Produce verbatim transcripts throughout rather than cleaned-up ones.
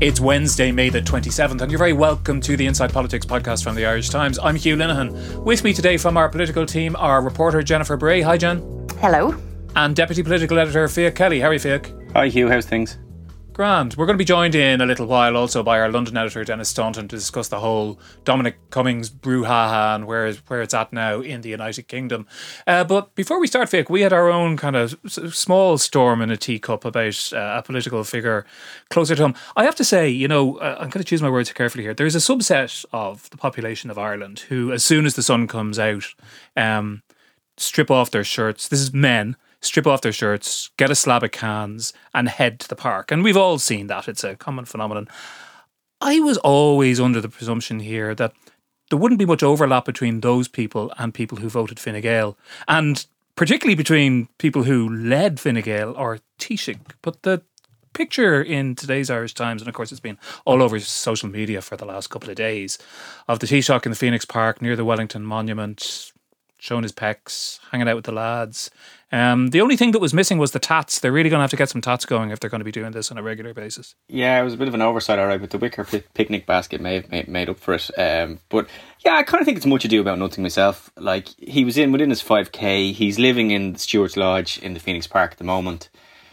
It's Wednesday, May the twenty-seventh, and you're very welcome to the Inside Politics podcast from the Irish Times. I'm Hugh Linehan. With me today from our political team are reporter Jennifer Bray. Hi, Jen. Hello. And deputy political editor Fiach Kelly. How are you, Fiach? Hi, Hugh. How's things? Grand. We're going to be joined in a little while also by our London editor Dennis Staunton to discuss the whole Dominic Cummings brouhaha and where, where it's at now in the United Kingdom. Uh, but before we start, Fiach, we had our own kind of small storm in a teacup about uh, a political figure closer to home. I have to say, you know, uh, I'm going to choose my words carefully here. There's a subset of the population of Ireland who, as soon as the sun comes out, um, strip off their shirts. This is men. Strip off their shirts, get a slab of cans and head to the park. And we've all seen that. It's a common phenomenon. I was always under the presumption here that there wouldn't be much overlap between those people and people who voted Fine Gael. And particularly between people who led Fine Gael or Taoiseach. But the picture in today's Irish Times, and of course it's been all over social media for the last couple of days, of the Taoiseach in the Phoenix Park near the Wellington Monument, showing his pecs, hanging out with the lads. Um, the only thing that was missing was the tats. They're really going to have to get some tats going if they're going to be doing this on a regular basis. Yeah, it was a bit of an oversight, all right, but the wicker p- picnic basket may have made, made up for it. Um, but yeah, I kind of think it's much ado about nothing myself. Like, he was in within his five K. He's living in Stewart's Lodge in the Phoenix Park at the moment,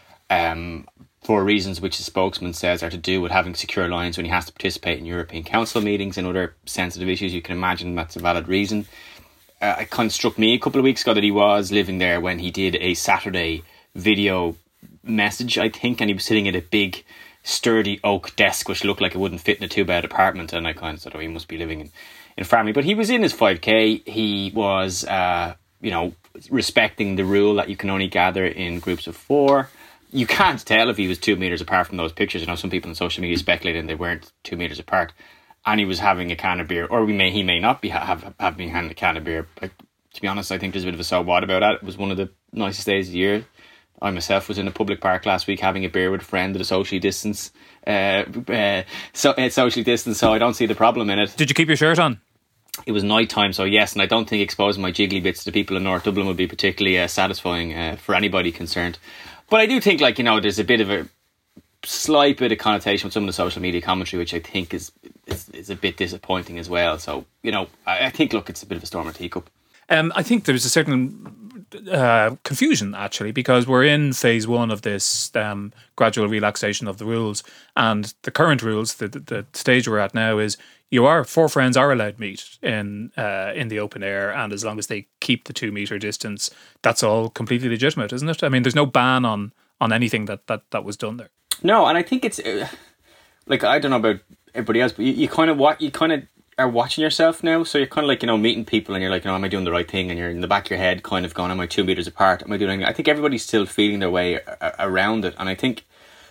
um, for reasons which his spokesman says are to do with having secure lines when he has to participate in European Council meetings and other sensitive issues. You can imagine that's a valid reason. Uh, it kind of struck me a couple of weeks ago that he was living there when he did a Saturday video message, I think, and he was sitting at a big, sturdy oak desk, which looked like it wouldn't fit in a two-bed apartment, and I kind of thought, oh, he must be living in, in Farmley. But he was in his five K. He was, uh, you know, respecting the rule that you can only gather in groups of four. You can't tell if he was two metres apart from those pictures. I know some people on social media speculating they weren't two metres apart. And he was having a can of beer, or we may he may not be have have been having a can of beer. Like, to be honest, I think there's a bit of a so what about that. It was one of the nicest days of the year. I myself was in a public park last week having a beer with a friend at a socially distance, uh, uh, so uh, socially distance. So I don't see the problem in it. Did you keep your shirt on? It was night time, so yes, and I don't think exposing my jiggly bits to people in North Dublin would be particularly uh, satisfying uh, for anybody concerned. But I do think, like, you know, there's a bit of a slight bit of connotation with some of the social media commentary, which I think is is, is a bit disappointing as well. So, you know, I, I think, look, it's a bit of a storm in a teacup. Um, I think there's a certain uh, confusion, actually, because we're in phase one of this um, gradual relaxation of the rules. And the current rules, the, the, the stage we're at now is you are, four friends are allowed meet in uh, in the open air, and as long as they keep the two metre distance, that's all completely legitimate, isn't it? I mean, there's no ban on, on anything that, that, that was done there. No, and I think it's uh, like, I don't know about everybody else, but you, you kind of what you kind of are watching yourself now. So you're kind of like, you know, meeting people, and you're like, you know, am I doing the right thing? And you're in the back of your head, kind of going, am I two meters apart? Am I doing anything? I think everybody's still feeling their way a- around it, and I think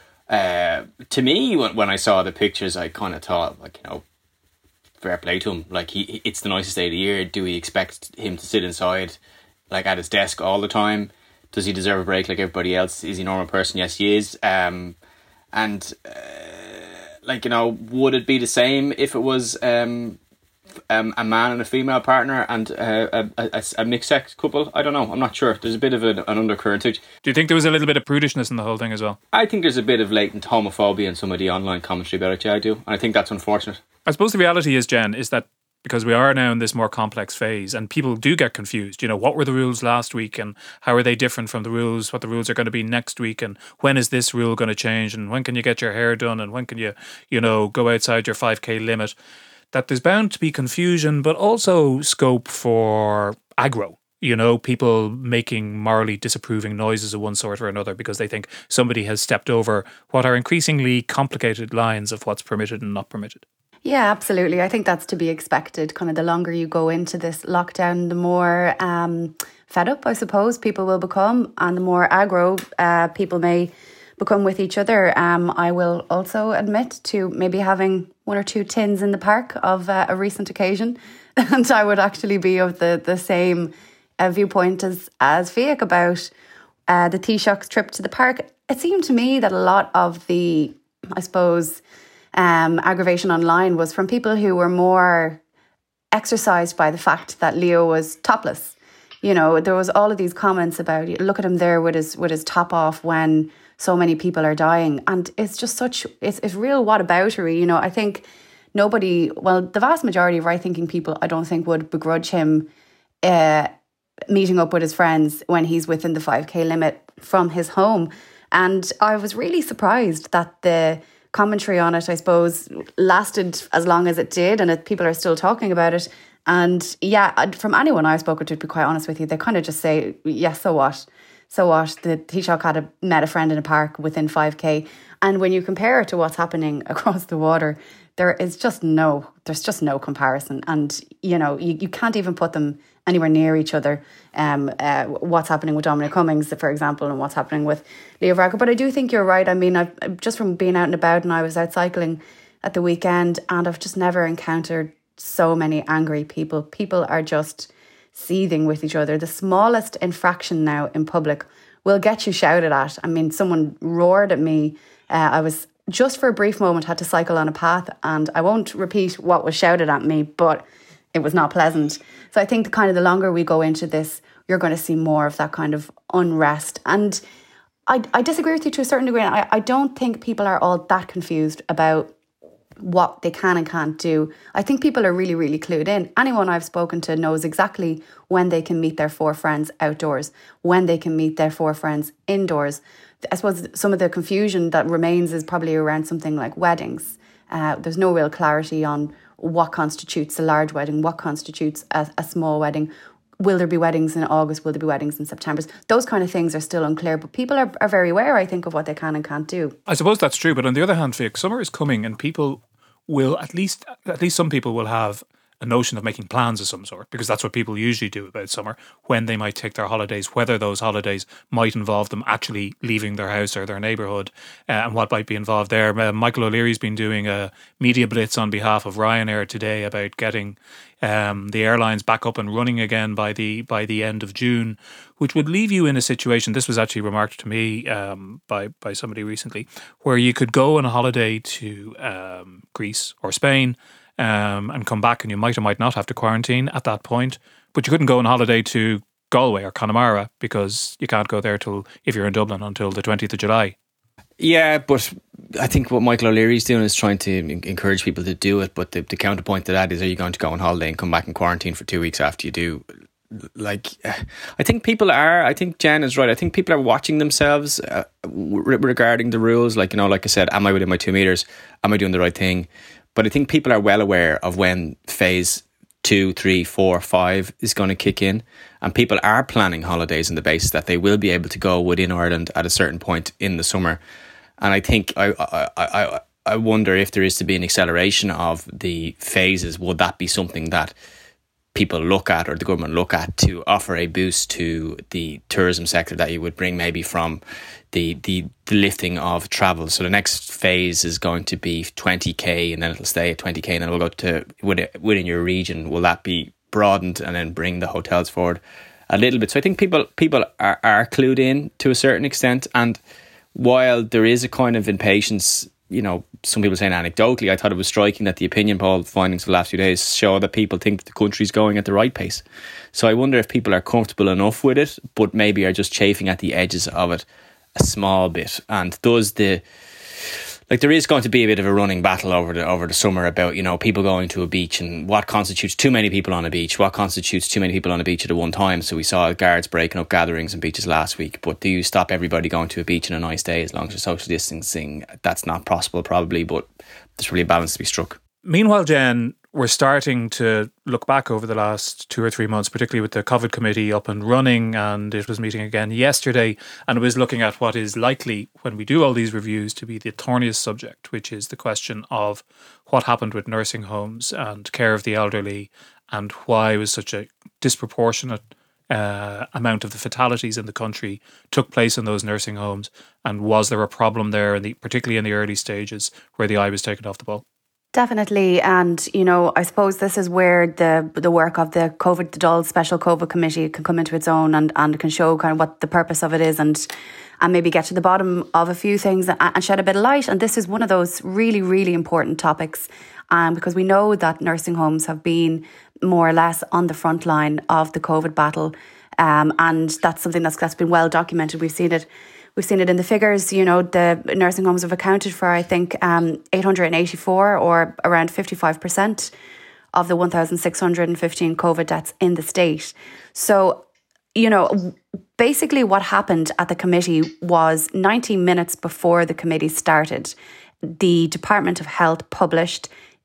uh, to me, when, when I saw the pictures, I kind of thought, like, you know, fair play to him. Like, he, it's the nicest day of the year. Do we expect him to sit inside, like, at his desk all the time? Does he deserve a break like everybody else? Is he a normal person? Yes, he is. Um. And, uh, like, you know, would it be the same if it was um, um, a man and a female partner and uh, a, a, a mixed-sex couple? I don't know. I'm not sure. There's a bit of an, an undercurrent. Do you think there was a little bit of prudishness in the whole thing as well? I think there's a bit of latent homophobia in some of the online commentary about it. Yeah, I do. And I think that's unfortunate. I suppose the reality is, Jen, is that because we are now in this more complex phase and people do get confused. You know, what were the rules last week and how are they different from the rules, what the rules are going to be next week, and when is this rule going to change, and when can you get your hair done, and when can you, you know, go outside your five K limit. That there's bound to be confusion, but also scope for aggro. You know, people making morally disapproving noises of one sort or another because they think somebody has stepped over what are increasingly complicated lines of what's permitted and not permitted. Yeah, absolutely. I think that's to be expected. Kind of the longer you go into this lockdown, the more um, fed up, I suppose, people will become, and the more aggro uh, people may become with each other. Um, I will also admit to maybe having one or two tins in the park of uh, a recent occasion, and I would actually be of the the same uh, viewpoint as as Fiach about uh, the Taoiseach's trip to the park. It seemed to me that a lot of the, I suppose, Um, aggravation online was from people who were more exercised by the fact that Leo was topless. You know, there was all of these comments about, look at him there with his with his top off when so many people are dying. And it's just such, it's, it's real whataboutery. You know, I think nobody, well, the vast majority of right-thinking people, I don't think would begrudge him uh, meeting up with his friends when he's within the five K limit from his home. And I was really surprised that the commentary on it, I suppose, lasted as long as it did, and it, people are still talking about it. And yeah, from anyone I've spoken to, to be quite honest with you, they kind of just say, yeah, so what? So what? The Taoiseach had a, met a friend in a park within five K. And when you compare it to what's happening across the water, there is just no, there's just no comparison. And, you know, you, you can't even put them anywhere near each other. Um, uh, what's happening with Dominic Cummings, for example, and what's happening with Leo Varadkar. But I do think you're right. I mean, I've just from being out and about, and I was out cycling at the weekend, and I've just never encountered so many angry people. People are just seething with each other. The smallest infraction now in public will get you shouted at. I mean, someone roared at me. Uh, I was just for a brief moment had to cycle on a path, and I won't repeat what was shouted at me, but it was not pleasant. So I think the kind of the longer we go into this, you're going to see more of that kind of unrest. And I, I disagree with you to a certain degree. I, I don't think people are all that confused about what they can and can't do. I think people are really, really clued in. Anyone I've spoken to knows exactly when they can meet their four friends outdoors, when they can meet their four friends indoors. I suppose some of the confusion that remains is probably around something like weddings. Uh, there's no real clarity on what constitutes a large wedding, what constitutes a, a small wedding. Will there be weddings in August? Will there be weddings in September? Those kind of things are still unclear, but people are, are very aware, I think, of what they can and can't do. I suppose that's true, but on the other hand, Fiach, summer is coming and people will, at least at least some people will have a notion of making plans of some sort, because that's what people usually do about summer, when they might take their holidays, whether those holidays might involve them actually leaving their house or their neighbourhood, uh, and what might be involved there. Uh, Michael O'Leary's been doing a media blitz on behalf of Ryanair today about getting um, the airlines back up and running again by the by the end of June, which would leave you in a situation, this was actually remarked to me um, by, by somebody recently, where you could go on a holiday to um, Greece or Spain, Um, and come back, and you might or might not have to quarantine at that point, but you couldn't go on holiday to Galway or Connemara because you can't go there till, if you're in Dublin, until the twentieth of July. Yeah, but I think what Michael O'Leary's doing is trying to encourage people to do it, but the, the counterpoint to that is, are you going to go on holiday and come back and quarantine for two weeks after you do? Like, I think people are, I think Jen is right, I think people are watching themselves uh, regarding the rules. Like, you know, like I said, am I within my two metres? Am I doing the right thing? But I think people are well aware of when phase two, three, four, five is going to kick in. And people are planning holidays on the basis that they will be able to go within Ireland at a certain point in the summer. And I think, I, I, I, I wonder if there is to be an acceleration of the phases. Would that be something that people look at, or the government look at, to offer a boost to the tourism sector that you would bring maybe from the, the, the lifting of travel? So the next phase is going to be twenty K, and then it'll stay at twenty K, and then it'll go to within your region. Will that be broadened and then bring the hotels forward a little bit? So I think people people are, are clued in to a certain extent. And while there is a kind of impatience, you know, some people saying anecdotally, I thought it was striking that the opinion poll findings of the last few days show that people think that the country's going at the right pace. So I wonder if people are comfortable enough with it, but maybe are just chafing at the edges of it a small bit. And does the, like, there is going to be a bit of a running battle over the over the summer about, you know, people going to a beach and what constitutes too many people on a beach, what constitutes too many people on a beach at a one time. So we saw guards breaking up gatherings and beaches last week, but do you stop everybody going to a beach on a nice day as long as you're social distancing? That's not possible probably, but there's really a balance to be struck. Meanwhile, Jen, we're starting to look back over the last two or three months, particularly with the COVID committee up and running, and it was meeting again yesterday, and it was looking at what is likely, when we do all these reviews, to be the thorniest subject, which is the question of what happened with nursing homes and care of the elderly, and why was such a disproportionate uh, amount of the fatalities in the country took place in those nursing homes, and was there a problem there, in the, particularly in the early stages, where the eye was taken off the ball? Definitely. And, you know, I suppose this is where the the work of the COVID, the Dáil Special COVID Committee can come into its own, and, and can show kind of what the purpose of it is, and and maybe get to the bottom of a few things and, and shed a bit of light. And this is one of those really, really important topics, um, because we know that nursing homes have been more or less on the front line of the COVID battle. Um, and that's something that's, that's been well documented. We've seen it we've seen it in the figures. You know, the nursing homes have accounted for, I think, um, eight hundred eighty-four or around fifty-five percent of the one thousand six hundred fifteen COVID deaths in the state. So, you know, basically what happened at the committee was ninety minutes before the committee started, the Department of Health published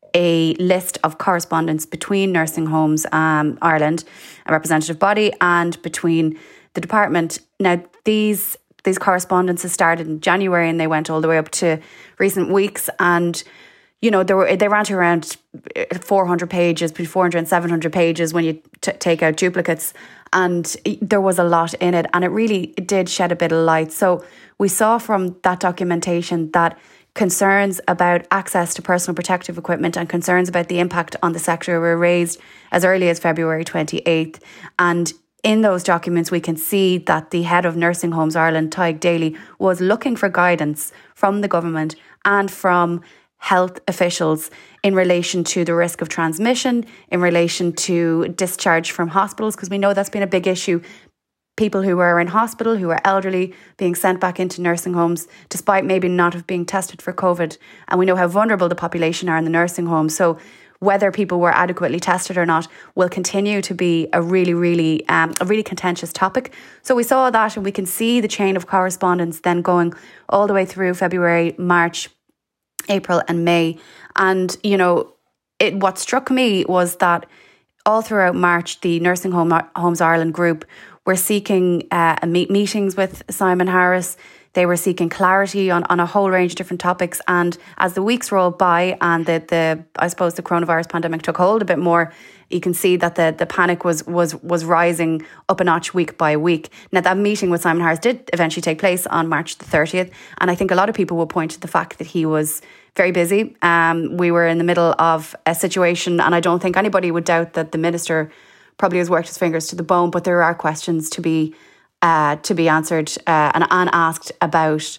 a list of correspondence between Nursing Homes um, Ireland, a representative body, and between the department. Now, these these correspondences started in January and they went all the way up to recent weeks. And, you know, they were they ran to around four hundred pages, between four hundred and seven hundred pages when you t- take out duplicates. And there was a lot in it. And it really did shed a bit of light. So we saw from that documentation that concerns about access to personal protective equipment and concerns about the impact on the sector were raised as early as February twenty-eighth. And in those documents, we can see that the head of Nursing Homes Ireland, Tadhg Daly, was looking for guidance from the government and from health officials in relation to the risk of transmission, in relation to discharge from hospitals, because we know that's been a big issue. People who were in hospital, who were elderly, being sent back into nursing homes, despite maybe not have been tested for COVID. And we know how vulnerable the population are in the nursing home. So whether people were adequately tested or not will continue to be a really, really, um, a really contentious topic. So we saw that, and we can see the chain of correspondence then going all the way through February, March, April and May. And, you know, it what struck me was that all throughout March, the Nursing Home, Homes Ireland group were seeking uh, meet meetings with Simon Harris. They were seeking clarity on, on a whole range of different topics. And as the weeks rolled by and the, the I suppose the coronavirus pandemic took hold a bit more, you can see that the, the panic was was was rising up a notch week by week. Now, that meeting with Simon Harris did eventually take place on March the thirtieth. And I think a lot of people will point to the fact that he was very busy. Um, we were in the middle of a situation, and I don't think anybody would doubt that the minister probably has worked his fingers to the bone, but there are questions to be uh, to be answered uh, and, and asked about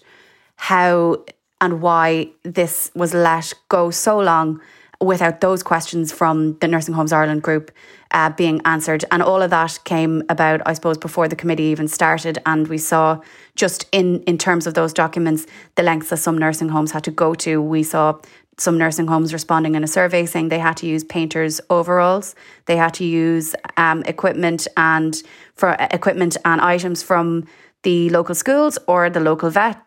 how and why this was let go so long without those questions from the Nursing Homes Ireland group uh, being answered. And all of that came about, I suppose, before the committee even started. And we saw just in, in terms of those documents, the lengths that some nursing homes had to go to. We saw some nursing homes responding in a survey saying they had to use painters' overalls. They had to use um, equipment and for uh, equipment and items from the local schools or the local vet.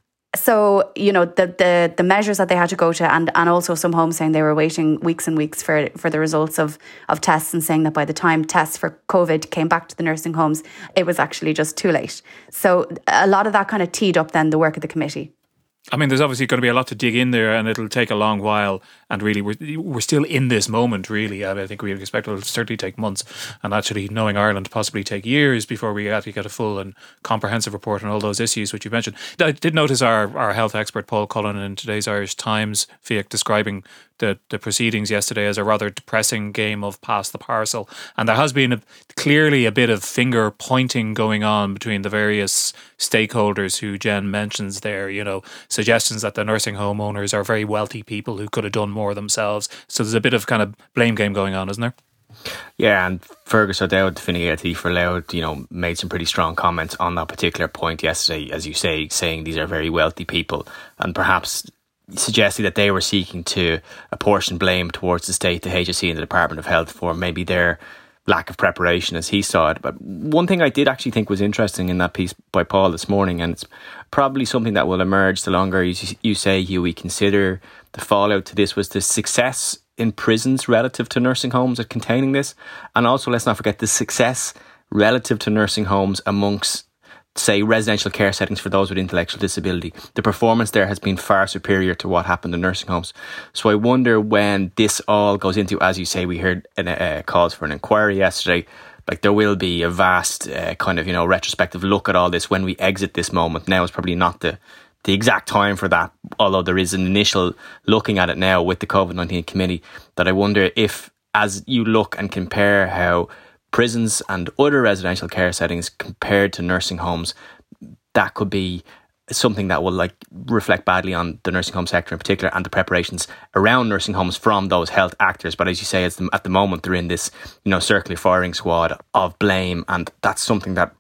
So, you know, the, the the measures that they had to go to, and, and also some homes saying they were waiting weeks and weeks for, for the results of, of tests, and saying that by the time tests for COVID came back to the nursing homes, it was actually just too late. So a lot of that kind of teed up then the work of the committee. I mean, there's obviously going to be a lot to dig in there, and it'll take a long while. And really, we're, we're still in this moment, really. I think we expect it'll certainly take months, and actually, knowing Ireland, possibly take years before we actually get a full and comprehensive report on all those issues which you mentioned. I did notice our, our health expert, Paul Cullen, in today's Irish Times, Fiach, describing the, the proceedings yesterday as a rather depressing game of pass the parcel. And there has been a, clearly a bit of finger pointing going on between the various stakeholders who Jen mentions there, you know, suggestions that the nursing home owners are very wealthy people who could have done more themselves. So there's a bit of kind of blame game going on, isn't there? Yeah, and Fergus O'Dowd, Fine Gaeltaí for Loud, you know, made some pretty strong comments on that particular point yesterday, as you say, saying these are very wealthy people, and perhaps suggesting that they were seeking to apportion blame towards the state, the H S E and the Department of Health for maybe their lack of preparation as he saw it. But one thing I did actually think was interesting in that piece by Paul this morning, and it's probably something that will emerge the longer you, you say you we consider the fallout to this, was the success in prisons relative to nursing homes at containing this. And also, let's not forget the success relative to nursing homes amongst, say, residential care settings for those with intellectual disability. The performance there has been far superior to what happened in nursing homes. So I wonder when this all goes into, as you say, we heard an, uh, calls for an inquiry yesterday, like there will be a vast uh, kind of, you know, retrospective look at all this when we exit this moment. Now is probably not the the exact time for that, although there is an initial looking at it now with the COVID nineteen committee, that I wonder if, as you look and compare how prisons and other residential care settings compared to nursing homes, that could be something that will like reflect badly on the nursing home sector in particular and the preparations around nursing homes from those health actors. But as you say, it's the, at the moment they're in this, you know, circular firing squad of blame, and that's something that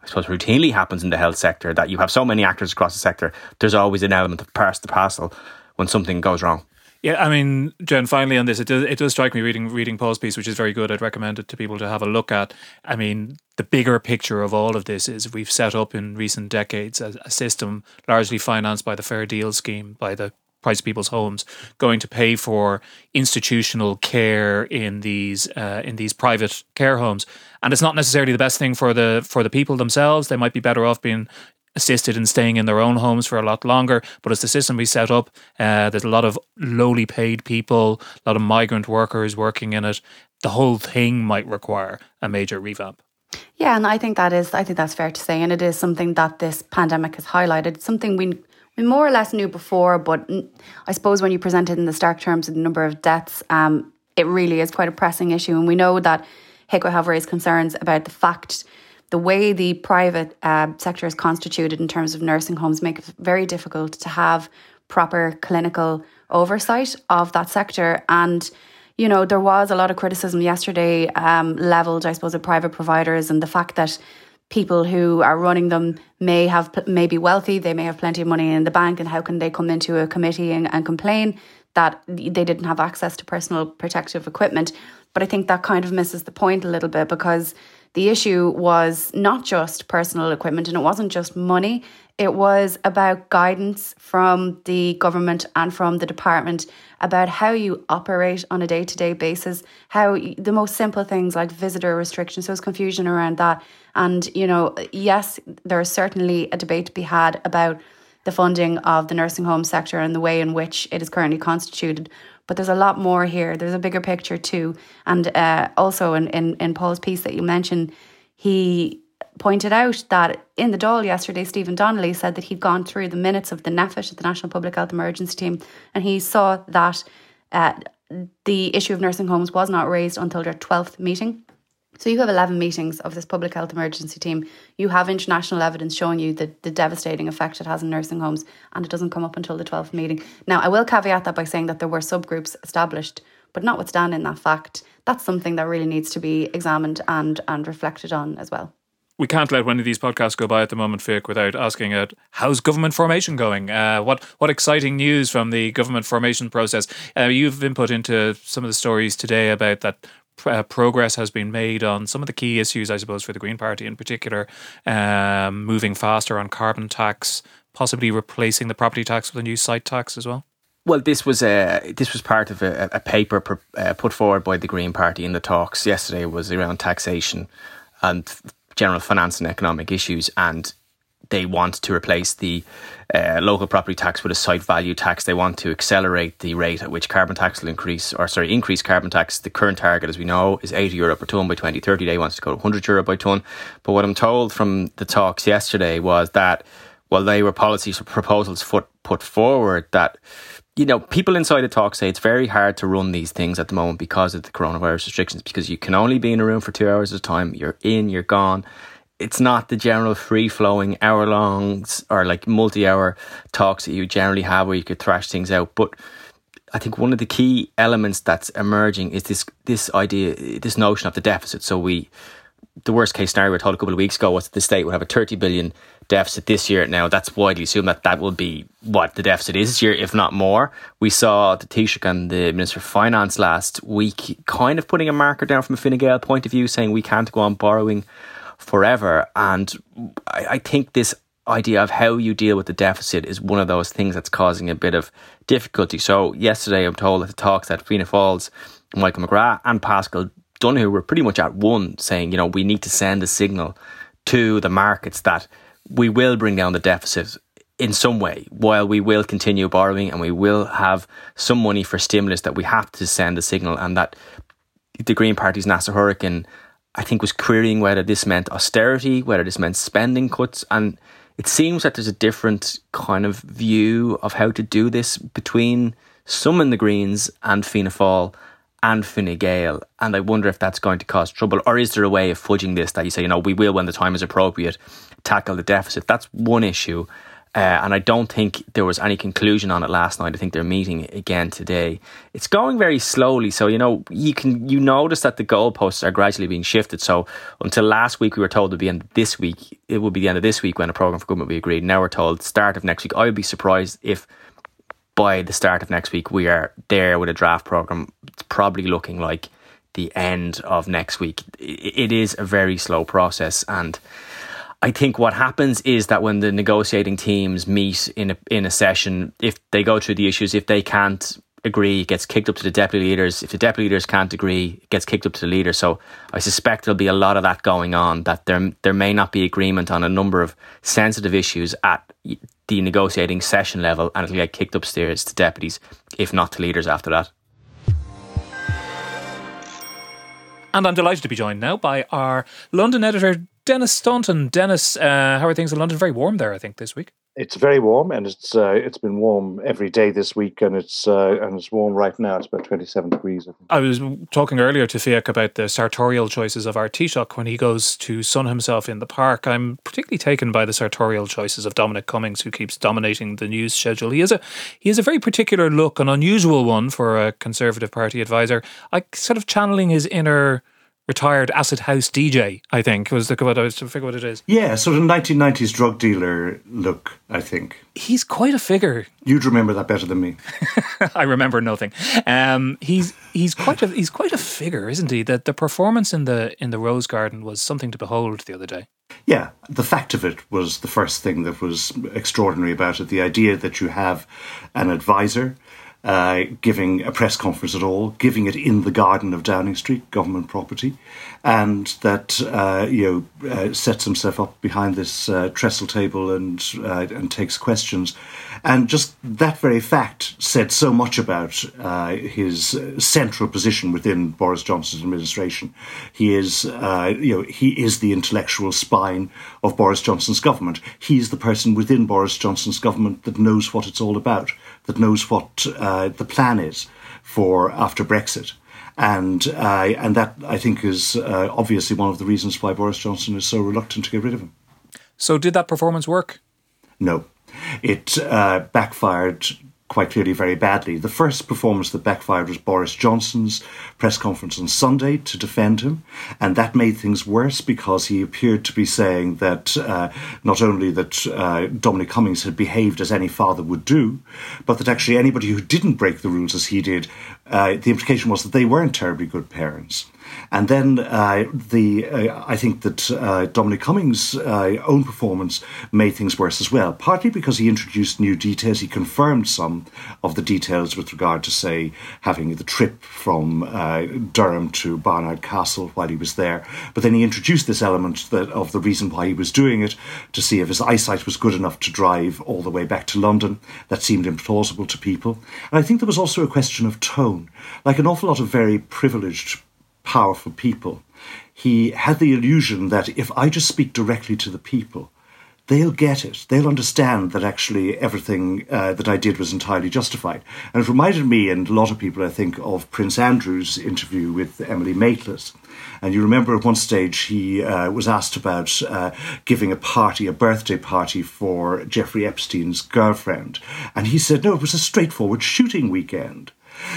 I suppose, routinely happens in the health sector, that you have so many actors across the sector, there's always an element of parse the parcel when something goes wrong. Yeah, I mean, Jen, finally on this, it does, it does strike me reading reading Paul's piece, which is very good. I'd recommend it to people to have a look at. I mean, the bigger picture of all of this is we've set up in recent decades a, a system largely financed by the Fair Deal scheme, by the Price of People's Homes, going to pay for institutional care in these uh, in these private care homes, and it's not necessarily the best thing for the for the people themselves. They might be better off being assisted in staying in their own homes for a lot longer, but it's the system we set up. Uh, there's a lot of lowly paid people, a lot of migrant workers working in it. The whole thing might require a major revamp. Yeah, and I think that is, I think that's fair to say, and it is something that this pandemic has highlighted. It's something we we more or less knew before, but I suppose when you present it in the stark terms of the number of deaths, um, it really is quite a pressing issue. And we know that H I C W have raised concerns about the fact the way the private uh, sector is constituted in terms of nursing homes make it very difficult to have proper clinical oversight of that sector. And, you know, there was a lot of criticism yesterday um, levelled, I suppose, at private providers and the fact that people who are running them may have may be wealthy, they may have plenty of money in the bank, and how can they come into a committee and, and complain that they didn't have access to personal protective equipment. But I think that kind of misses the point a little bit, because the issue was not just personal equipment and it wasn't just money. It was about guidance from the government and from the department about how you operate on a day-to-day basis, how you, the most simple things like visitor restrictions. So there's confusion around that. And, you know, yes, there is certainly a debate to be had about the funding of the nursing home sector and the way in which it is currently constituted. But there's a lot more here. There's a bigger picture too. And uh, also in, in, in Paul's piece that you mentioned, he pointed out that in the Dáil yesterday, Stephen Donnelly said that he'd gone through the minutes of the N E F I T, the National Public Health Emergency Team, and he saw that uh, the issue of nursing homes was not raised until their twelfth meeting. So you have eleven meetings of this public health emergency team. You have international evidence showing you the, the devastating effect it has in nursing homes, and it doesn't come up until the twelfth meeting. Now, I will caveat that by saying that there were subgroups established, but notwithstanding that fact, that's something that really needs to be examined and, and reflected on as well. We can't let one of these podcasts go by at the moment, Fiach, without asking it, how's government formation going? Uh, what what exciting news from the government formation process? Uh, you've input into some of the stories today about that Uh, progress has been made on some of the key issues, I suppose, for the Green Party in particular, um, moving faster on carbon tax, possibly replacing the property tax with a new site tax as well. Well, this was a this was part of a, a paper per, uh, put forward by the Green Party in the talks yesterday. Was around taxation and general finance and economic issues, and they want to replace the uh, local property tax with a site value tax. They want to accelerate the rate at which carbon tax will increase, or sorry, increase carbon tax. The current target, as we know, is eighty euro per tonne by twenty thirty. They want to go to one hundred euro by tonne. But what I'm told from the talks yesterday was that, well, they were policies or proposals put, put forward that, you know, people inside the talk say it's very hard to run these things at the moment because of the coronavirus restrictions, because you can only be in a room for two hours at a time. You're in, you're gone. It's not the general free-flowing hour-long or like multi-hour talks that you generally have where you could thrash things out. But I think one of the key elements that's emerging is this this idea, this notion of the deficit. So we, the worst-case scenario we were told a couple of weeks ago was that the state would have a thirty billion deficit this year. Now, that's widely assumed that that will be what the deficit is this year, if not more. We saw the Taoiseach and the Minister of Finance last week kind of putting a marker down from a Fine Gael point of view, saying we can't go on borrowing forever. And I, I think this idea of how you deal with the deficit is one of those things that's causing a bit of difficulty. So yesterday I'm told at the talks that Fianna Fáil's Michael McGrath and Pascal Donoghue were pretty much at one, saying, you know, we need to send a signal to the markets that we will bring down the deficit in some way, while we will continue borrowing and we will have some money for stimulus, that we have to send a signal. And that the Green Party's Neasa Hourigan, I think, was querying whether this meant austerity, whether this meant spending cuts. And it seems that there's a different kind of view of how to do this between some in the Greens and Fianna Fáil and Fine Gael. And I wonder if that's going to cause trouble. Or is there a way of fudging this that you say, you know, we will, when the time is appropriate, tackle the deficit? That's one issue. Uh, and I don't think there was any conclusion on it last night. I think they're meeting again today. It's going very slowly. So, you know, you can you notice that the goalposts are gradually being shifted. So until last week, we were told it would be end this week. It would be the end of this week when a programme for government will be agreed. Now we're told start of next week. I would be surprised if by the start of next week we are there with a draft programme. It's probably looking like the end of next week. It is a very slow process, and I think what happens is that when the negotiating teams meet in a in a session, if they go through the issues, if they can't agree, it gets kicked up to the deputy leaders. If the deputy leaders can't agree, it gets kicked up to the leaders. So I suspect there'll be a lot of that going on, that there there may not be agreement on a number of sensitive issues at the negotiating session level, and it'll get kicked upstairs to deputies, if not to leaders after that. And I'm delighted to be joined now by our London editor, Denis Staunton. Denis, uh, how are things in London? Very warm there, I think, this week. It's very warm, and it's uh, it's been warm every day this week, and it's uh, and it's warm right now. It's about twenty-seven degrees, I think. I was talking earlier to Fiach about the sartorial choices of our Taoiseach when he goes to sun himself in the park. I'm particularly taken by the sartorial choices of Dominic Cummings, who keeps dominating the news schedule. He has a he has a very particular look, an unusual one for a Conservative Party advisor. I sort of channeling his inner retired acid house D J, I think, was the what I was to figure what it is. Yeah, sort of nineteen nineties drug dealer look, I think. He's quite a figure. You'd remember that better than me. I remember nothing. Um, he's he's quite a he's quite a figure, isn't he? That the performance in the in the Rose Garden was something to behold the other day. Yeah, the fact of it was the first thing that was extraordinary about it. The idea that you have an advisor Uh, giving a press conference at all, giving it in the garden of Downing Street, government property, and that uh, you know uh, sets himself up behind this uh, trestle table and uh, and takes questions, and just that very fact said so much about uh, his central position within Boris Johnson's administration. He is uh, you know he is the intellectual spine of Boris Johnson's government. He's the person within Boris Johnson's government that knows what it's all about, that knows what uh, the plan is for after Brexit. And uh, and that, I think, is uh, obviously one of the reasons why Boris Johnson is so reluctant to get rid of him. So did that performance work? No. It uh, backfired quite clearly very badly. The first performance that backfired was Boris Johnson's press conference on Sunday to defend him, and that made things worse because he appeared to be saying that uh, not only that uh, Dominic Cummings had behaved as any father would do, but that actually anybody who didn't break the rules as he did, uh, the implication was that they weren't terribly good parents. And then uh, the uh, I think that uh, Dominic Cummings' uh, own performance made things worse as well, partly because he introduced new details. He confirmed some of the details with regard to, say, having the trip from uh, Durham to Barnard Castle while he was there. But then he introduced this element that, of the reason why he was doing it, to see if his eyesight was good enough to drive all the way back to London. That seemed implausible to people. And I think there was also a question of tone. Like an awful lot of very privileged, powerful people, he had the illusion that if I just speak directly to the people, they'll get it. They'll understand that actually everything uh, that I did was entirely justified. And it reminded me, and a lot of people, I think, of Prince Andrew's interview with Emily Maitlis. And you remember at one stage he uh, was asked about uh, giving a party, a birthday party for Jeffrey Epstein's girlfriend. And he said, no, it was a straightforward shooting weekend.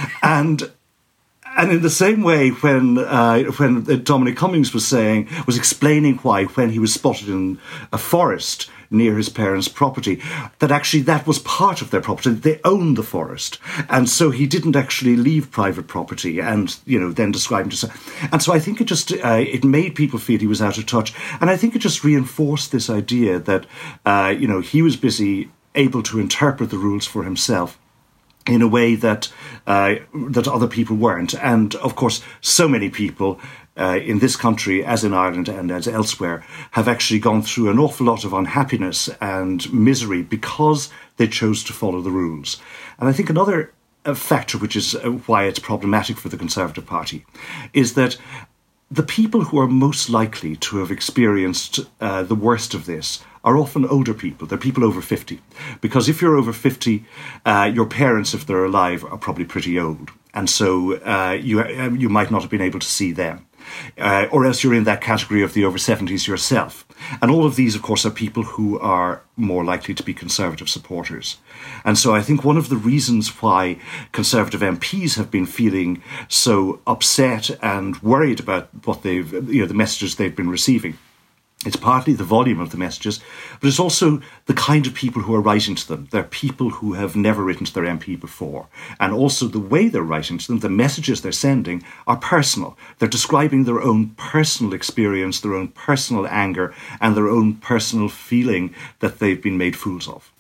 And And in the same way, when uh, when Dominic Cummings was saying, was explaining why, when he was spotted in a forest near his parents' property, that actually that was part of their property. They owned the forest, and so he didn't actually leave private property, and you know then describe him to. And so I think it just uh, it made people feel he was out of touch, and I think it just reinforced this idea that uh, you know he was busy able to interpret the rules for himself in a way that uh, that other people weren't. And, of course, so many people uh, in this country, as in Ireland and as elsewhere, have actually gone through an awful lot of unhappiness and misery because they chose to follow the rules. And I think another uh, factor, which is uh, why it's problematic for the Conservative Party, is that the people who are most likely to have experienced uh, the worst of this are often older people. They're people over fifty. Because if you're over fifty, uh, your parents, if they're alive, are probably pretty old. And so uh, you uh, you might not have been able to see them. uh, or else you're in that category of the over seventies yourself. And all of these, of course, are people who are more likely to be Conservative supporters. And so I think one of the reasons why Conservative M Ps have been feeling so upset and worried about what they've, you know, the messages they've been receiving, it's partly the volume of the messages, but it's also the kind of people who are writing to them. They're people who have never written to their M P before. And also the way they're writing to them, the messages they're sending are personal. They're describing their own personal experience, their own personal anger, and their own personal feeling that they've been made fools of.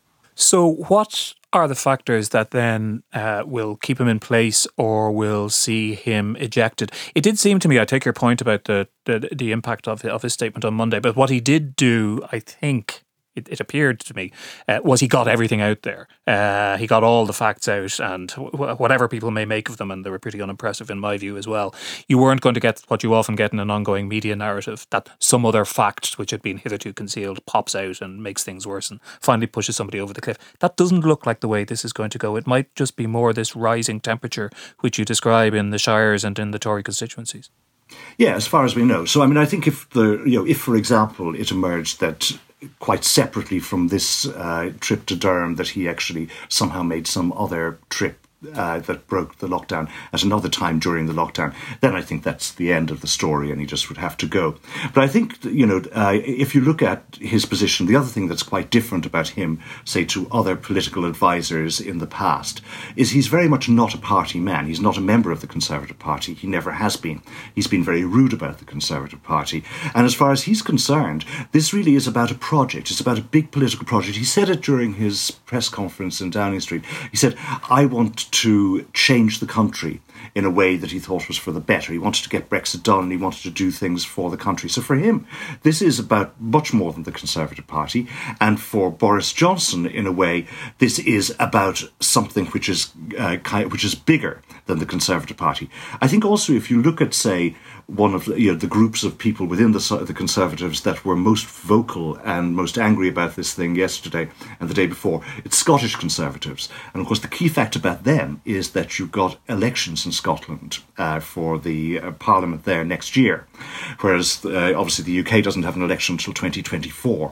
So what are the factors that then uh, will keep him in place or will see him ejected? It did seem to me, I take your point about the the, the impact of, of his statement on Monday, but what he did do, I think, it, it appeared to me, uh, was he got everything out there. Uh, he got all the facts out, and w- whatever people may make of them, and they were pretty unimpressive in my view as well, you weren't going to get what you often get in an ongoing media narrative, that some other fact which had been hitherto concealed pops out and makes things worse and finally pushes somebody over the cliff. That doesn't look like the way this is going to go. It might just be more this rising temperature which you describe in the shires and in the Tory constituencies. Yeah, as far as we know. So, I mean, I think if the, you know, if, for example, it emerged that quite separately from this uh, trip to Durham, that he actually somehow made some other trip uh, that broke the lockdown at another time during the lockdown, then I think that's the end of the story and he just would have to go. But I think, you know, uh, if you look at his position, the other thing that's quite different about him, say, to other political advisors in the past, is he's very much not a party man. He's not a member of the Conservative Party. He never has been. He's been very rude about the Conservative Party. And as far as he's concerned, this really is about a project. It's about a big political project. He said it during his press conference in Downing Street. He said, I want to change the country in a way that he thought was for the better. He wanted to get Brexit done and he wanted to do things for the country. So for him, this is about much more than the Conservative Party. And for Boris Johnson, in a way, this is about something which is uh, kind, which is bigger than the Conservative Party. I think also if you look at, say, one of the, you know, the groups of people within the, the Conservatives that were most vocal and most angry about this thing yesterday and the day before, it's Scottish Conservatives. And of course, the key fact about them is that you've got elections in Scotland uh, for the uh, Parliament there next year, whereas uh, obviously the U K doesn't have an election until twenty twenty-four.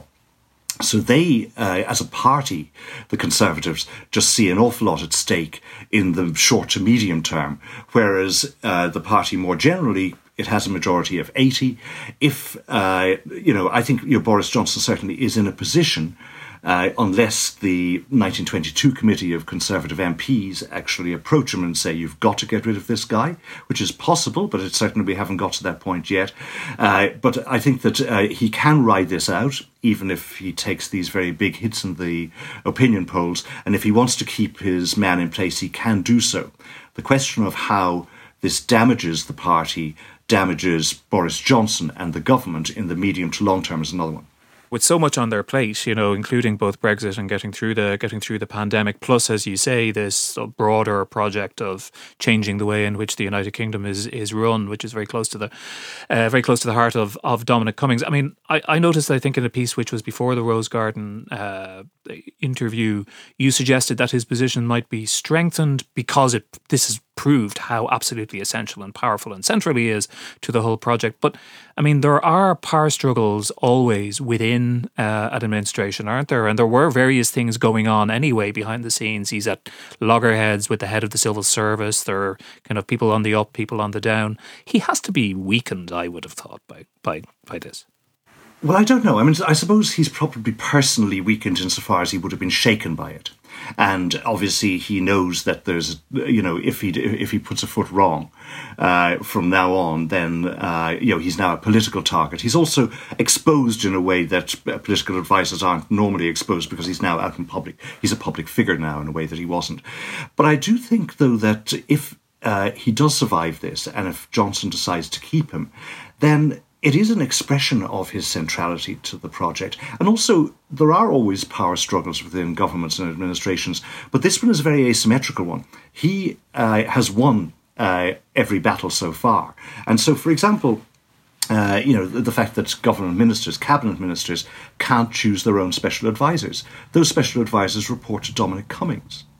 So they, uh, as a party, the Conservatives, just see an awful lot at stake in the short to medium term, whereas uh, the party more generally, it has a majority of eighty. If, uh, you know, I think you know, Boris Johnson certainly is in a position, uh, unless the nineteen twenty-two committee of Conservative M Ps actually approach him and say, you've got to get rid of this guy, which is possible, but it's certainly we haven't got to that point yet. Uh, but I think that uh, he can ride this out, even if he takes these very big hits in the opinion polls. And if he wants to keep his man in place, he can do so. The question of how this damages the party, damages Boris Johnson and the government in the medium to long term is another one. With so much on their plate, you know, including both Brexit and getting through the getting through the pandemic, plus, as you say, this broader project of changing the way in which the United Kingdom is is run, which is very close to the uh, very close to the heart of, of Dominic Cummings. I mean, I, I noticed, I think, in a piece which was before the Rose Garden uh, interview, you suggested that his position might be strengthened because it this has proved how absolutely essential and powerful and central he is to the whole project. But I mean, there are power struggles always within uh, an administration, aren't there? And there were various things going on anyway behind the scenes. He's at loggerheads with the head of the civil service. There are kind of people on the up, people on the down. He has to be weakened, I would have thought, by by by this. Well, I don't know. I mean, I suppose he's probably personally weakened insofar as he would have been shaken by it. And obviously he knows that there's, you know, if he if he puts a foot wrong uh, from now on, then, uh, you know, he's now a political target. He's also exposed in a way that political advisors aren't normally exposed because he's now out in public. He's a public figure now in a way that he wasn't. But I do think, though, that if uh, he does survive this and if Johnson decides to keep him, then it is an expression of his centrality to the project. And also, there are always power struggles within governments and administrations, but this one is a very asymmetrical one. He uh, has won uh, every battle so far. And so, for example, uh, you know, the, the fact that government ministers, cabinet ministers, can't choose their own special advisors. Those special advisors report to Dominic Cummings.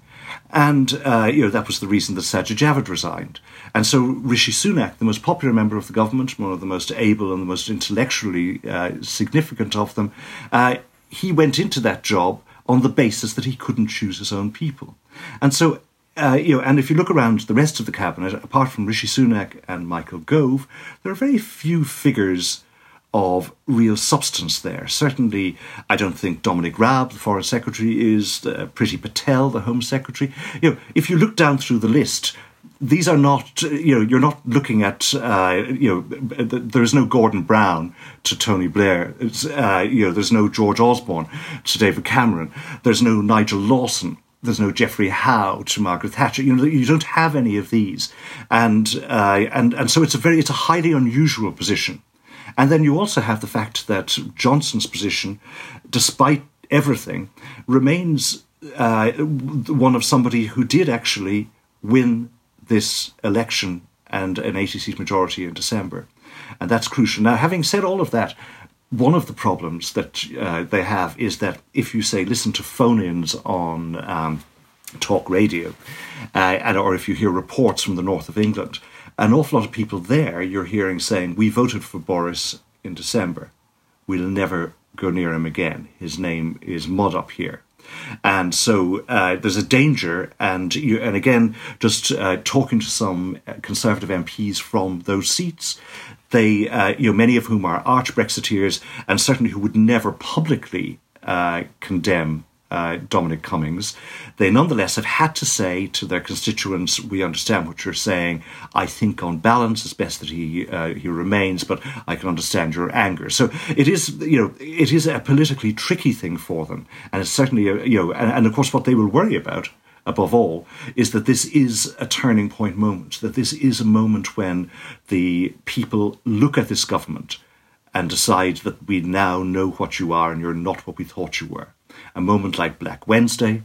And, uh, you know, that was the reason that Sajid Javid resigned. And so Rishi Sunak, the most popular member of the government, one of the most able and the most intellectually uh, significant of them, uh, he went into that job on the basis that he couldn't choose his own people. And so, uh, you know, and if you look around the rest of the cabinet, apart from Rishi Sunak and Michael Gove, there are very few figures of real substance there. Certainly, I don't think Dominic Raab, the Foreign Secretary, is uh, Priti Patel, the Home Secretary. You know, if you look down through the list, these are not, you know, you're not looking at, uh, you know, there is no Gordon Brown to Tony Blair. It's, uh, you know, there's no George Osborne to David Cameron. There's no Nigel Lawson. There's no Geoffrey Howe to Margaret Thatcher. You know, you don't have any of these, and uh, and and so it's a very, it's a highly unusual position. And then you also have the fact that Johnson's position, despite everything, remains uh, one of somebody who did actually win this election and an eighty-seat majority in December. And that's crucial. Now, having said all of that, one of the problems that uh, they have is that if you, say, listen to phone-ins on um, talk radio, uh, and or if you hear reports from the north of England, an awful lot of people there you're hearing saying, we voted for Boris in December. We'll never go near him again. His name is mud up here. And so uh, there's a danger. And you, and again, just uh, talking to some Conservative M Ps from those seats, they, uh, you know, many of whom are arch Brexiteers and certainly who would never publicly uh, condemn Uh, Dominic Cummings, they nonetheless have had to say to their constituents, we understand what you're saying. I think on balance it's best that he uh, he remains, but I can understand your anger. So it is, you know, it is a politically tricky thing for them. And it's certainly, a, you know, and, and of course what they will worry about above all is that this is a turning point moment, that this is a moment when the people look at this government and decide that we now know what you are and you're not what we thought you were. A moment like Black Wednesday,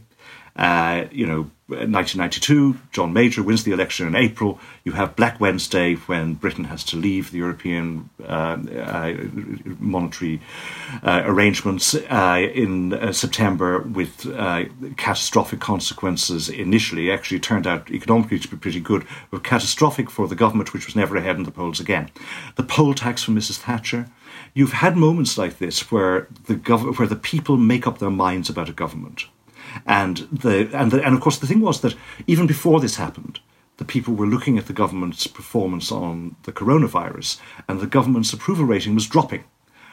uh, you know, nineteen ninety-two, John Major wins the election in April. You have Black Wednesday when Britain has to leave the European uh, uh, monetary uh, arrangements uh, in uh, September with uh, catastrophic consequences initially. Actually, it turned out economically to be pretty good, but catastrophic for the government, which was never ahead in the polls again. The poll tax from Missus Thatcher. You've had moments like this where the gov- where the people make up their minds about a government. And the and the, and of course the thing was that even before this happened, the people were looking at the government's performance on the coronavirus, and the government's approval rating was dropping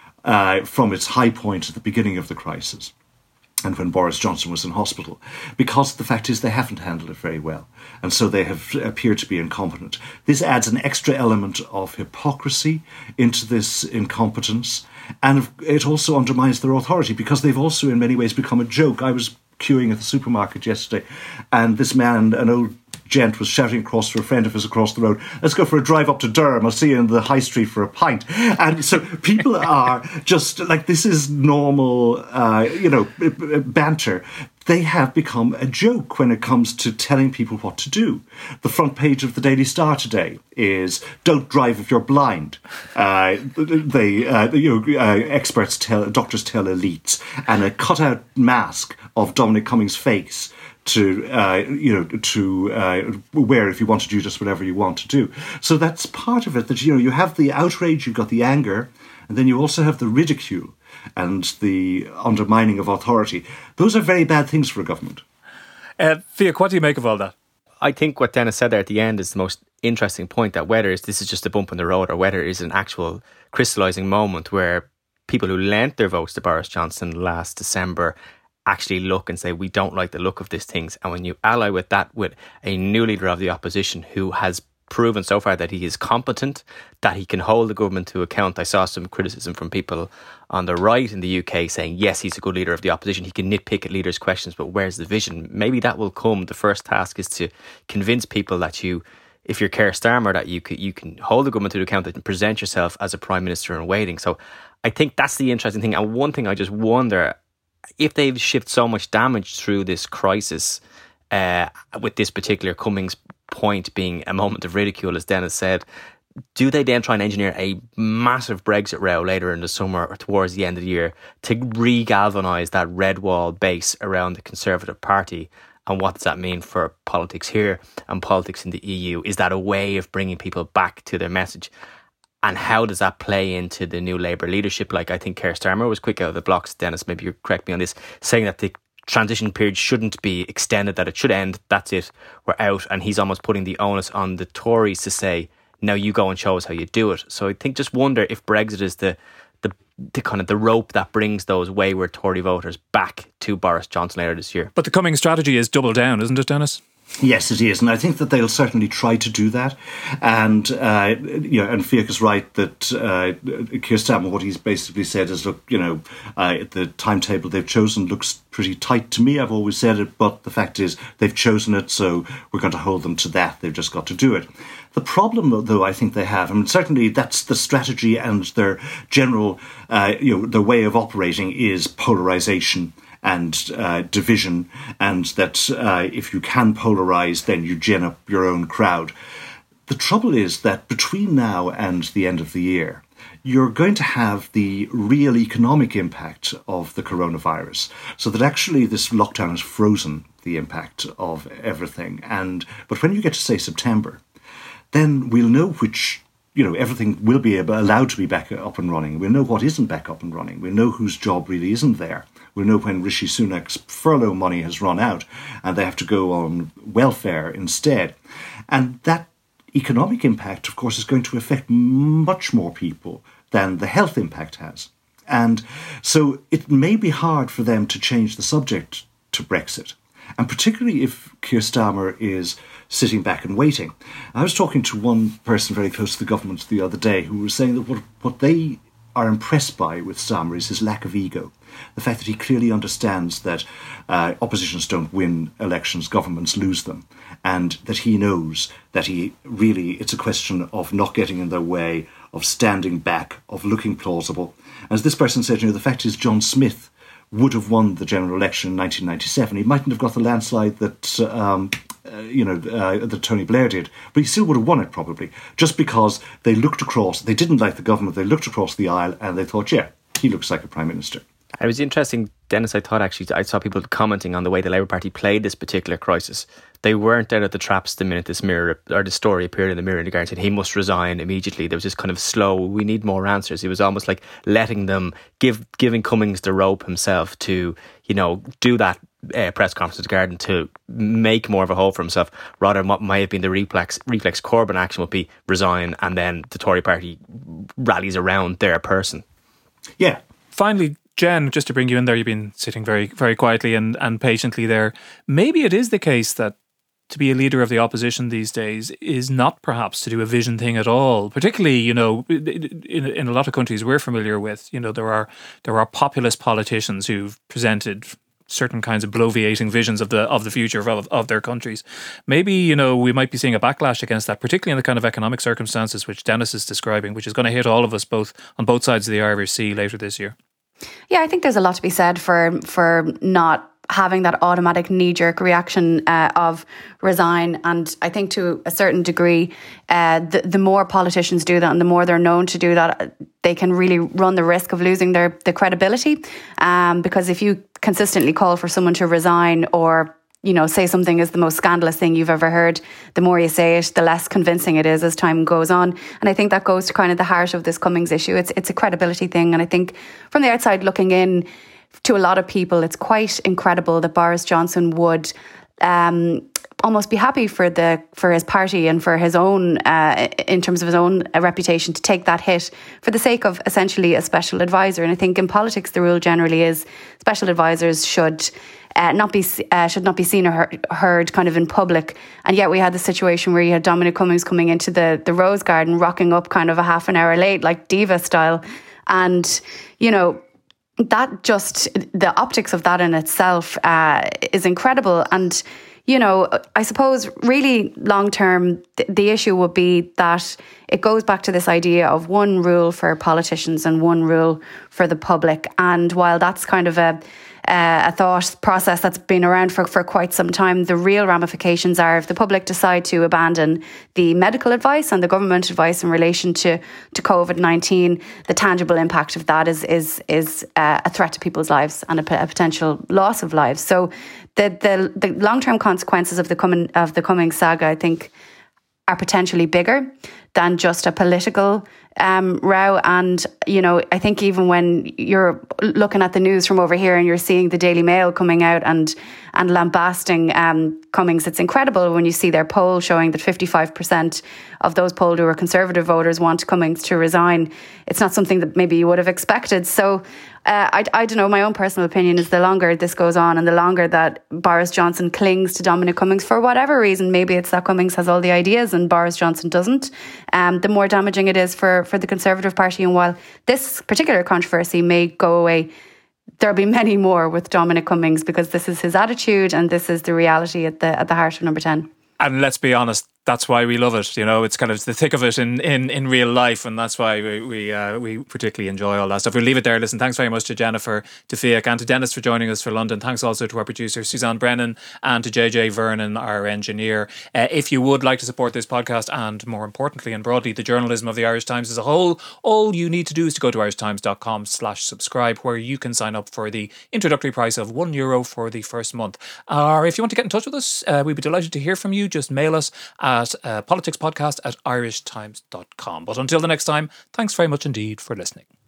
uh, from its high point at the beginning of the crisis, and when Boris Johnson was in hospital, because the fact is they haven't handled it very well, and so they have appeared to be incompetent. This adds an extra element of hypocrisy into this incompetence, and it also undermines their authority, because they've also in many ways become a joke. I was queuing at the supermarket yesterday, and this man, an old gent, was shouting across to a friend of his across the road, let's go for a drive up to Durham, I'll see you in the high street for a pint. And so people are just like, this is normal, uh, you know, banter. They have become a joke when it comes to telling people what to do. The front page of the Daily Star today is, don't drive if you're blind. Uh, they, uh, you know, uh, experts tell, doctors tell elites, and a cutout mask of Dominic Cummings' face to uh, you know to uh, wear if you want to do just whatever you want to do. So that's part of it. That you know you have the outrage, you've got the anger, and then you also have the ridicule and the undermining of authority. Those are very bad things for a government. Uh, Fiach, what do you make of all that? I think what Dennis said there at the end is the most interesting point, that whether this is just a bump in the road or whether it is an actual crystallising moment where people who lent their votes to Boris Johnson last December actually look and say, we don't like the look of these things. And when you ally with that with a new leader of the opposition who has proven so far that he is competent, that he can hold the government to account. I saw some criticism from people on the right in the U K saying, yes, he's a good leader of the opposition. He can nitpick at leaders' questions, but where's the vision? Maybe that will come. The first task is to convince people that you, if you're Keir Starmer, that you can, you can hold the government to account and present yourself as a prime minister in waiting. So I think that's the interesting thing. And one thing I just wonder, if they've shipped so much damage through this crisis, uh, with this particular Cummings point being a moment of ridicule, as Dennis said, do they then try and engineer a massive Brexit row later in the summer or towards the end of the year to re-galvanise that red wall base around the Conservative Party and what does that mean for politics here and politics in the E U? Is that a way of bringing people back to their message? And how does that play into the new Labour leadership? Like, I think Keir Starmer was quick out of the blocks. Dennis, maybe you correct me on this, saying that the transition period shouldn't be extended, that it should end. That's it. We're out. And he's almost putting the onus on the Tories to say, now you go and show us how you do it. So I think just wonder if Brexit is the the, the kind of the rope that brings those wayward Tory voters back to Boris Johnson later this year. But the Cummings strategy is double down, isn't it, Dennis? Yes, it is, and I think that they'll certainly try to do that. And uh, you know, and Fiacha's right that uh, Keir Starmer, what he's basically said is, look, you know, uh, the timetable they've chosen looks pretty tight to me. I've always said it, but the fact is they've chosen it, so we're going to hold them to that. They've just got to do it. The problem, though, I think they have, and certainly that's the strategy and their general, uh, you know, their way of operating is polarisation and uh, division, and that uh, if you can polarise, then you gin up your own crowd. The trouble is that between now and the end of the year, you're going to have the real economic impact of the coronavirus, so that actually this lockdown has frozen the impact of everything. And but when you get to, say, September, then we'll know which, you know, everything will be allowed to be back up and running. We'll know what isn't back up and running. We'll know whose job really isn't there. We'll know when Rishi Sunak's furlough money has run out and they have to go on welfare instead. And that economic impact, of course, is going to affect much more people than the health impact has. And so it may be hard for them to change the subject to Brexit. And particularly if Keir Starmer is sitting back and waiting. I was talking to one person very close to the government the other day who was saying that what, what they are impressed by with Starmer is his lack of ego. The fact that he clearly understands that uh, oppositions don't win elections, governments lose them, and that he knows that he really, it's a question of not getting in their way, of standing back, of looking plausible. As this person said, you know, the fact is John Smith would have won the general election in nineteen ninety-seven. He mightn't have got the landslide that um, uh, you know uh, that Tony Blair did, but he still would have won it probably, just because they looked across. They didn't like the government. They looked across the aisle and they thought, yeah, he looks like a prime minister. It was interesting, Dennis, I thought actually, I saw people commenting on the way the Labour Party played this particular crisis. They weren't out at the traps the minute this mirror, or the story appeared in the Mirror and the Guardian said he must resign immediately. There was this kind of slow, we need more answers. It was almost like letting them, give giving Cummings the rope himself to, you know, do that uh, press conference at the Garden to make more of a hole for himself, rather than what might have been the reflex, reflex Corbyn action would be resign and then the Tory party rallies around their person. Yeah. Finally, Jen, just to bring you in there, you've been sitting very, very quietly and, and patiently there. Maybe it is the case that to be a leader of the opposition these days is not perhaps to do a vision thing at all. Particularly, you know, in, in a lot of countries we're familiar with, you know, there are there are populist politicians who've presented certain kinds of bloviating visions of the of the future of, of their countries. Maybe, you know, we might be seeing a backlash against that, particularly in the kind of economic circumstances which Dennis is describing, which is going to hit all of us both on both sides of the Irish Sea later this year. Yeah, I think there's a lot to be said for for not having that automatic knee-jerk reaction uh, of resign. And I think to a certain degree, uh, the, the more politicians do that and the more they're known to do that, they can really run the risk of losing their the credibility. Um, because if you consistently call for someone to resign or, you know, say something is the most scandalous thing you've ever heard, the more you say it, the less convincing it is as time goes on. And I think that goes to kind of the heart of this Cummings issue. It's it's a credibility thing. And I think from the outside looking in, to a lot of people, it's quite incredible that Boris Johnson would um, almost be happy for the for his party and for his own, uh, in terms of his own uh, reputation, to take that hit for the sake of essentially a special advisor. And I think in politics, the rule generally is special advisors should Uh, not be uh, should not be seen or heard, heard kind of in public. And yet we had the situation where you had Dominic Cummings coming into the, the Rose Garden, rocking up kind of a half an hour late, like diva style. And, you know, that just, the optics of that in itself uh, is incredible. And, you know, I suppose really long term, th- the issue would be that it goes back to this idea of one rule for politicians and one rule for the public. And while that's kind of a uh, a thought process that's been around for, for quite some time. The real ramifications are if the public decide to abandon the medical advice and the government advice in relation to, to COVID nineteen, the tangible impact of that is is is uh, a threat to people's lives and a, a potential loss of lives. So the the, the long-term consequences of the coming of the coming saga, I think, are potentially bigger than just a political um, row. And, you know, I think even when you're looking at the news from over here and you're seeing the Daily Mail coming out and and lambasting um, Cummings, it's incredible when you see their poll showing that fifty-five percent of those polled who are Conservative voters want Cummings to resign. It's not something that maybe you would have expected. So uh, I, I don't know, my own personal opinion is the longer this goes on and the longer that Boris Johnson clings to Dominic Cummings for whatever reason, maybe it's that Cummings has all the ideas and Boris Johnson doesn't, um, the more damaging it is for, for the Conservative Party. And while this particular controversy may go away, there'll be many more with Dominic Cummings, because this is his attitude and this is the reality at the at the heart of Number ten. And let's be honest, that's why we love it. You know, it's kind of the thick of it in, in, in real life, and that's why we we, uh, we particularly enjoy all that stuff. We'll leave it there. Listen, thanks very much to Jennifer, to Fiach, and to Dennis for joining us for London. Thanks also to our producer Suzanne Brennan and to J J Vernon, our engineer. Uh, if you would like to support this podcast and, more importantly and broadly, the journalism of the Irish Times as a whole, all you need to do is to go to irishtimes.com slash subscribe, where you can sign up for the introductory price of one euro for the first month. Or if you want to get in touch with us, uh, we'd be delighted to hear from you. Just mail us at uh, politicspodcast at irishtimes dot com. But until the next time, thanks very much indeed for listening.